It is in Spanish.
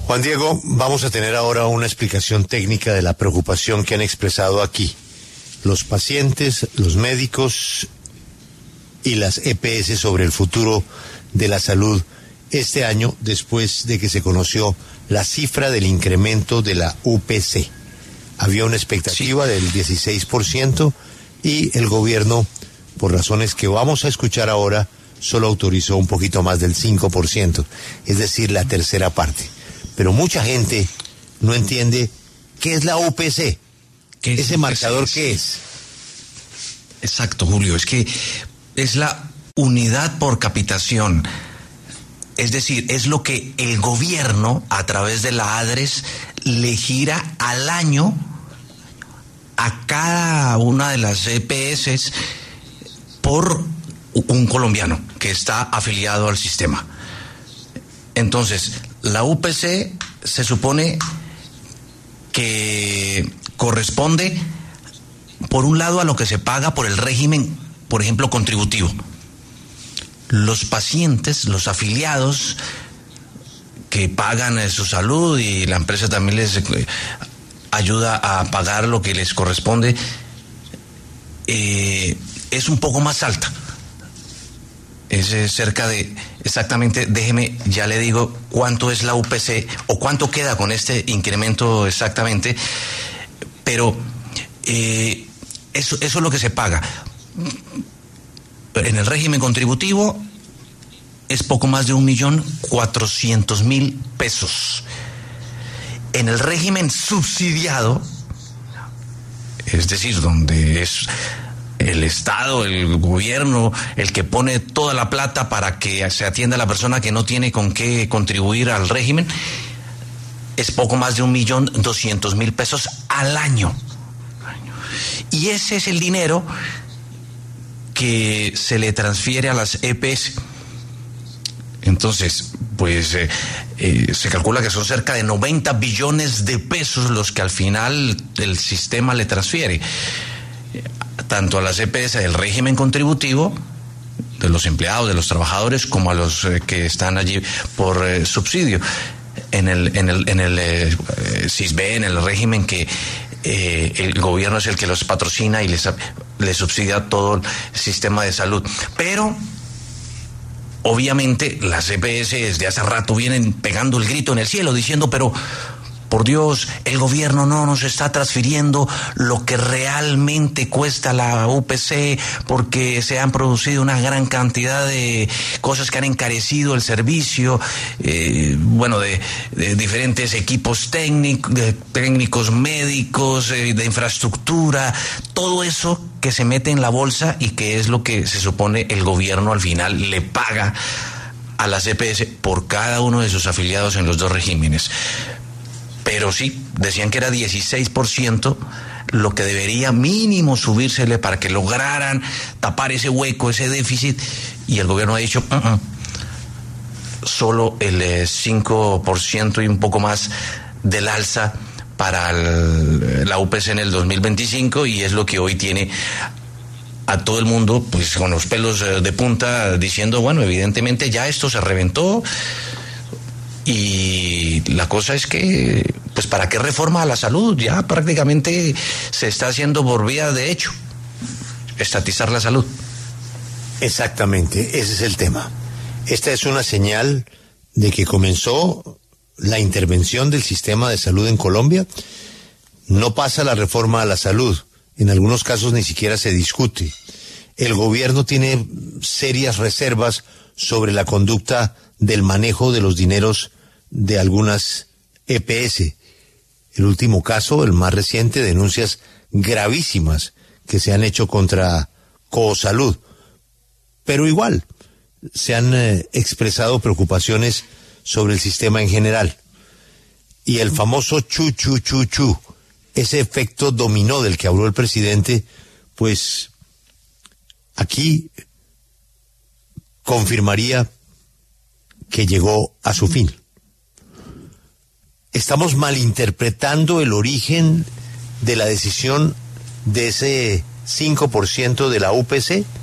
Juan Diego, vamos a tener ahora una explicación técnica de la preocupación que han expresado aquí los pacientes, los médicos y las EPS sobre el futuro de la salud este año, después de que se conoció la cifra del incremento de la UPC. Había una expectativa del 16% y el gobierno, por razones que vamos a escuchar ahora, solo autorizó un poquito más del 5%, es decir, la tercera parte. Pero mucha gente no entiende qué es la UPC. ¿Ese marcador qué es? Exacto, Julio, es que es la unidad por capitación. Es decir, es lo que el gobierno, a través de la ADRES, le gira al año a cada una de las EPS por un colombiano que está afiliado al sistema. Entonces, la UPC se supone que corresponde, por un lado, a lo que se paga por el régimen, por ejemplo, contributivo. Los pacientes, los afiliados que pagan su salud y la empresa también les ayuda a pagar lo que les corresponde, es un poco más alta. Es cerca de, exactamente, déjeme, ya le digo cuánto es la UPC o cuánto queda con este incremento exactamente, pero eso es lo que se paga. En el régimen contributivo es poco más de 1.400.000 pesos. En el régimen subsidiado, es decir, donde es el Estado, el gobierno, el que pone toda la plata para que se atienda a la persona que no tiene con qué contribuir al régimen, es poco más de 1.200.000 pesos al año. Y ese es el dinero que se le transfiere a las EPS. Entonces, pues se calcula que son cerca de 90 billones de pesos los que al final el sistema le transfiere, tanto a las EPS del régimen contributivo, de los empleados, de los trabajadores, como a los que están allí por subsidio. En el SISBE, en el régimen que el gobierno es el que los patrocina y les subsidia todo el sistema de salud. Pero obviamente las EPS desde hace rato vienen pegando el grito en el cielo diciendo, pero por Dios, el gobierno no nos está transfiriendo lo que realmente cuesta la UPC, porque se han producido una gran cantidad de cosas que han encarecido el servicio, de diferentes equipos técnicos, médicos, de infraestructura, todo eso que se mete en la bolsa y que es lo que se supone el gobierno al final le paga a las EPS por cada uno de sus afiliados en los dos regímenes. Pero sí, decían que era 16% lo que debería mínimo subírsele para que lograran tapar ese hueco, ese déficit, y el gobierno ha dicho solo el 5% y un poco más del alza para la UPC en el 2025, y es lo que hoy tiene a todo el mundo pues con los pelos de punta diciendo, bueno, evidentemente ya esto se reventó. Y la cosa es que, pues, ¿para qué reforma a la salud? Ya prácticamente se está haciendo por vía de hecho, estatizar la salud. Exactamente, ese es el tema. Esta es una señal de que comenzó la intervención del sistema de salud en Colombia. No pasa la reforma a la salud, en algunos casos ni siquiera se discute. El gobierno tiene serias reservas sobre la conducta del manejo de los dineros de algunas EPS. El último caso, el más reciente, denuncias gravísimas que se han hecho contra Cosalud. Pero igual, se han expresado preocupaciones sobre el sistema en general. Y el famoso chu, ese efecto dominó del que habló el presidente, pues aquí confirmaría que llegó a su fin. Estamos malinterpretando el origen de la decisión de ese 5% de la UPC.